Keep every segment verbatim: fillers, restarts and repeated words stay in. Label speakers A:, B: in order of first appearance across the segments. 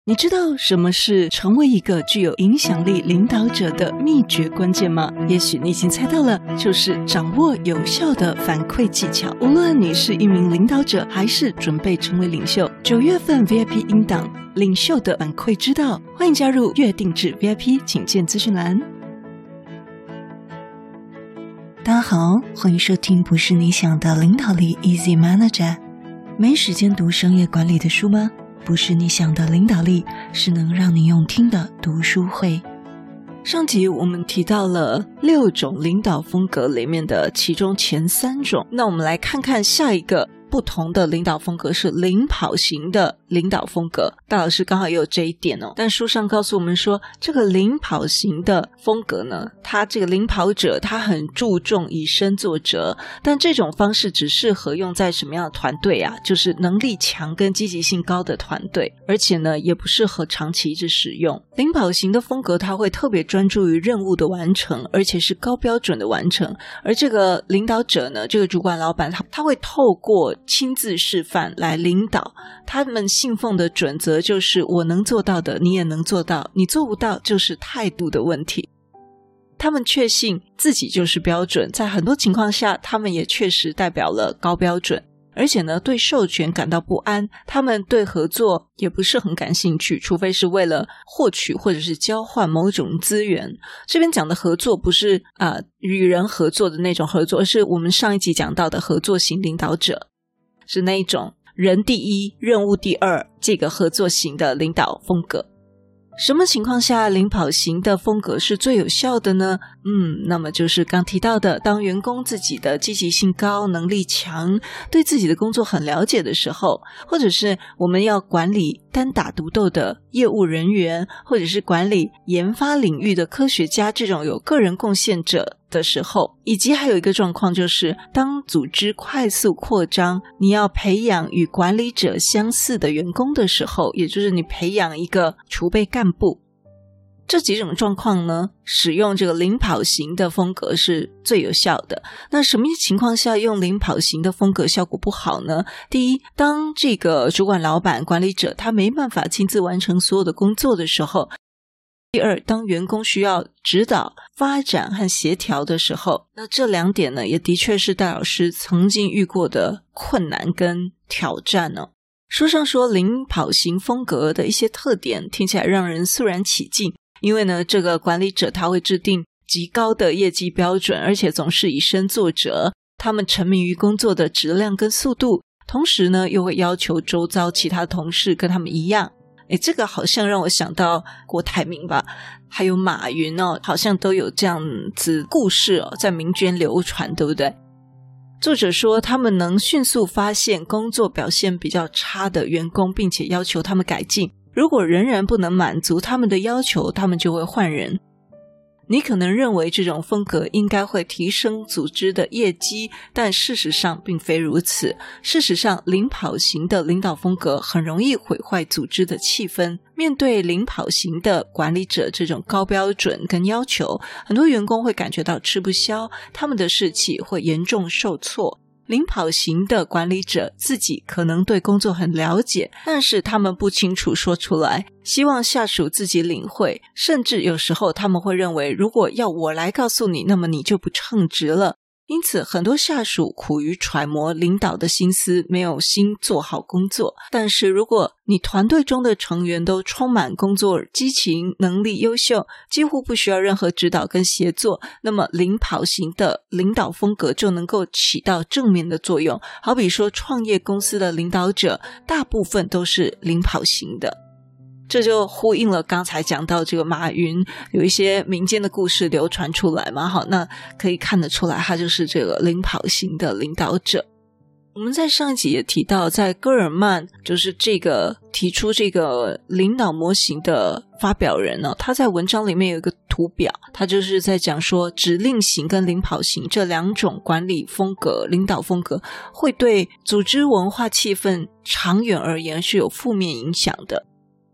A: 你知道什么是成为一个具有影响力领导者的秘诀关键吗？也许你已经猜到了，就是掌握有效的反馈技巧。无论你是一名领导者，还是准备成为领袖，九月份 V I P 音档领袖的反馈之道，欢迎加入月定制 V I P， 请见资讯栏。大家好，欢迎收听不是你想的领导力 Easy Manager。没时间读商业管理的书吗？不是你想的领导力，是能让你用听的读书会。上集我们提到了六种领导风格里面的其中前三种，那我们来看看下一个不同的领导风格是领跑型的领导风格。大老师刚好也有这一点哦，但书上告诉我们说，这个领跑型的风格呢，他这个领跑者他很注重以身作则，但这种方式只适合用在什么样的团队啊？就是能力强跟积极性高的团队，而且呢也不适合长期一直使用。领跑型的风格他会特别专注于任务的完成，而且是高标准的完成，而这个领导者呢，这个主管老板他他会透过亲自示范来领导，他们信奉的准则就是我能做到的你也能做到，你做不到就是态度的问题。他们确信自己就是标准，在很多情况下他们也确实代表了高标准，而且呢对授权感到不安，他们对合作也不是很感兴趣，除非是为了获取或者是交换某种资源。这边讲的合作不是啊、呃、与人合作的那种合作，而是我们上一集讲到的合作型领导者，是那一种人第一任务第二这个合作型的领导风格。什么情况下领跑型的风格是最有效的呢？嗯，那么就是刚提到的，当员工自己的积极性高，能力强，对自己的工作很了解的时候，或者是我们要管理单打独斗的业务人员，或者是管理研发领域的科学家，这种有个人贡献者的时候，以及还有一个状况就是当组织快速扩张，你要培养与管理者相似的员工的时候，也就是你培养一个储备干部，这几种状况呢，使用这个领跑型的风格是最有效的。那什么情况下用领跑型的风格效果不好呢？第一，当这个主管老板管理者他没办法亲自完成所有的工作的时候。第二，当员工需要指导、发展和协调的时候，那这两点呢，也的确是戴老师曾经遇过的困难跟挑战哦。书上说领跑型风格的一些特点听起来让人肃然起敬，因为呢，这个管理者他会制定极高的业绩标准，而且总是以身作则，他们沉迷于工作的质量跟速度，同时呢，又会要求周遭其他同事跟他们一样。诶，这个好像让我想到郭台铭吧，还有马云哦，好像都有这样子故事哦，在民间流传，对不对？作者说他们能迅速发现工作表现比较差的员工，并且要求他们改进，如果仍然不能满足他们的要求，他们就会换人。你可能认为这种风格应该会提升组织的业绩，但事实上并非如此。事实上，领跑型的领导风格很容易毁坏组织的气氛。面对领跑型的管理者这种高标准跟要求，很多员工会感觉到吃不消，他们的士气会严重受挫。领跑型的管理者自己可能对工作很了解，但是他们不清楚说出来，希望下属自己领会，甚至有时候他们会认为，如果要我来告诉你，那么你就不称职了。因此很多下属苦于揣摩领导的心思，没有心做好工作。但是如果你团队中的成员都充满工作激情，能力优秀，几乎不需要任何指导跟协作，那么领跑型的领导风格就能够起到正面的作用。好比说创业公司的领导者大部分都是领跑型的，这就呼应了刚才讲到这个马云有一些民间的故事流传出来嘛，好，那可以看得出来他就是这个领跑型的领导者。我们在上一集也提到，在戈尔曼就是这个提出这个领导模型的发表人呢、哦，他在文章里面有一个图表，他就是在讲说指令型跟领跑型这两种管理风格、领导风格会对组织文化气氛长远而言是有负面影响的。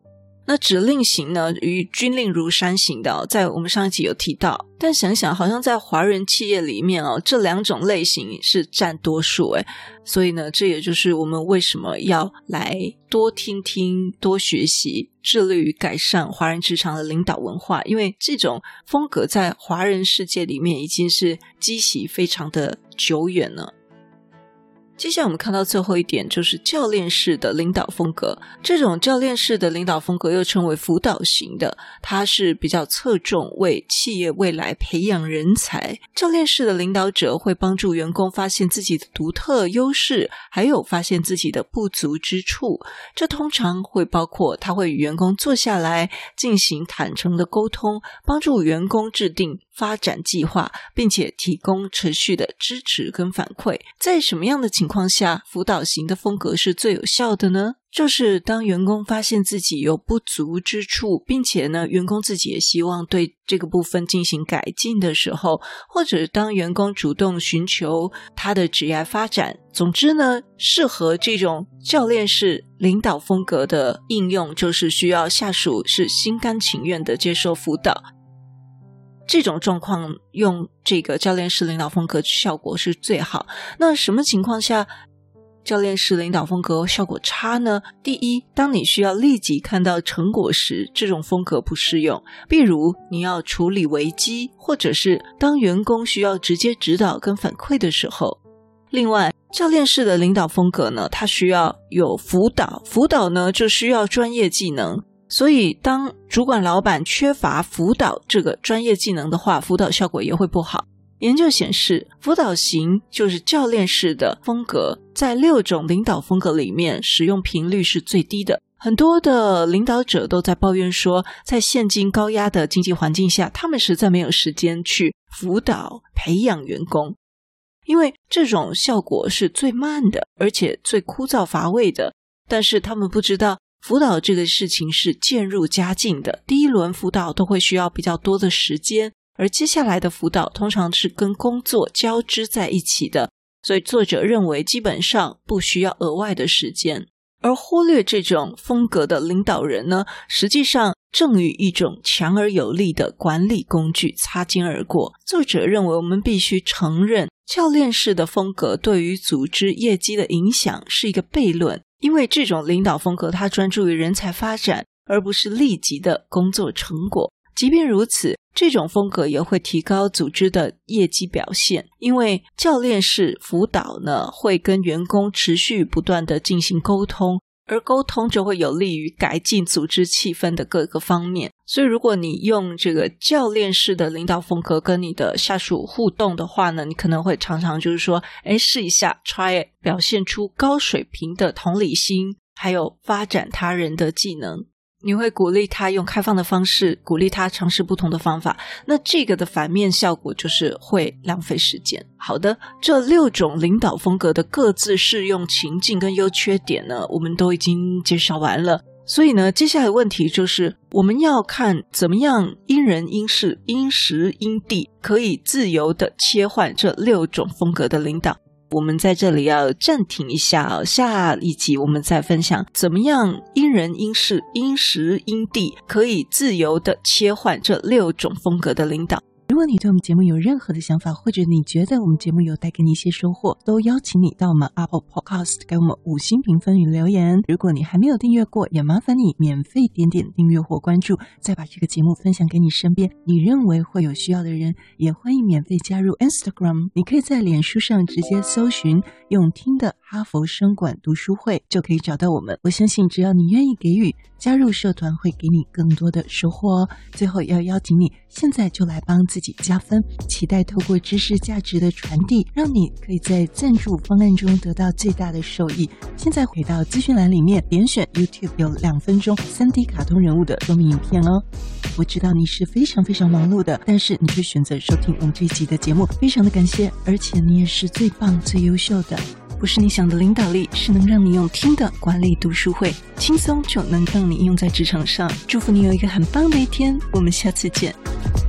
B: 那指令型呢与军令如山型的、哦、在我们上一集有提到，但想想好像在华人企业里面哦，这两种类型是占多数诶，所以呢这也就是我们为什么要来多听听多学习，致力于改善华人职场的领导文化，因为这种风格在华人世界里面已经是积习非常的久远了。接下来我们看到最后一点，就是教练式的领导风格。这种教练式的领导风格又称为辅导型的，它是比较侧重为企业未来培养人才。教练式的领导者会帮助员工发现自己的独特优势，还有发现自己的不足之处。这通常会包括他会与员工坐下来进行坦诚的沟通，帮助员工制定发展计划，并且提供持续的支持跟反馈。在什么样的情况下辅导型的风格是最有效的呢？就是当员工发现自己有不足之处，并且呢员工自己也希望对这个部分进行改进的时候，或者当员工主动寻求他的职业发展。总之呢，适合这种教练式领导风格的应用，就是需要下属是心甘情愿的接受辅导。这种状况用这个教练式领导风格效果是最好。那什么情况下教练式领导风格效果差呢？第一，当你需要立即看到成果时，这种风格不适用。比如你要处理危机，或者是当员工需要直接指导跟反馈的时候。另外，教练式的领导风格呢，它需要有辅导，辅导呢就需要专业技能。所以当主管老板缺乏辅导这个专业技能的话，辅导效果也会不好。研究显示，辅导型就是教练式的风格，在六种领导风格里面使用频率是最低的。很多的领导者都在抱怨说，在现今高压的经济环境下，他们实在没有时间去辅导培养员工，因为这种效果是最慢的，而且最枯燥乏味的。但是他们不知道辅导这个事情是渐入佳境的，第一轮辅导都会需要比较多的时间，而接下来的辅导通常是跟工作交织在一起的，所以作者认为基本上不需要额外的时间。而忽略这种风格的领导人呢，实际上正与一种强而有力的管理工具擦肩而过。作者认为我们必须承认，教练式的风格对于组织业绩的影响是一个悖论，因为这种领导风格它专注于人才发展，而不是立即的工作成果。即便如此，这种风格也会提高组织的业绩表现，因为教练式辅导呢，会跟员工持续不断的进行沟通，而沟通就会有利于改进组织气氛的各个方面。所以如果你用这个教练式的领导风格跟你的下属互动的话呢，你可能会常常就是说，诶，试一下 try it， 表现出高水平的同理心，还有发展他人的技能。你会鼓励他用开放的方式，鼓励他尝试不同的方法，那这个的反面效果就是会浪费时间。好的，这六种领导风格的各自适用情境跟优缺点呢，我们都已经介绍完了。所以呢，接下来的问题就是我们要看怎么样因人因事因时因地可以自由的切换这六种风格的领导。我们在这里要暂停一下哦，下一集我们再分享怎么样因人因事因时因地可以自由的切换这六种风格的领导。
A: 如果你对我们节目有任何的想法，或者你觉得我们节目有带给你一些收获，都邀请你到我们 Apple Podcast 给我们五星评分与留言。如果你还没有订阅过，也麻烦你免费点点订阅或关注，再把这个节目分享给你身边你认为会有需要的人。也欢迎免费加入 Instagram， 你可以在脸书上直接搜寻用听的哈佛商管读书会，就可以找到我们。我相信只要你愿意给予，加入社团会给你更多的收获哦。最后要邀请你现在就来帮自己加分，期待透过知识价值的传递，让你可以在赞助方案中得到最大的受益。现在回到资讯栏里面，点选 YouTube 有两分钟 三 D 卡通人物的说明影片哦。我知道你是非常非常忙碌的，但是你却选择收听我们这一集的节目，非常的感谢，而且你也是最棒最优秀的。不是你想的领导力，是能让你用听的管理读书会，轻松就能让你用在职场上。祝福你有一个很棒的一天，我们下次见。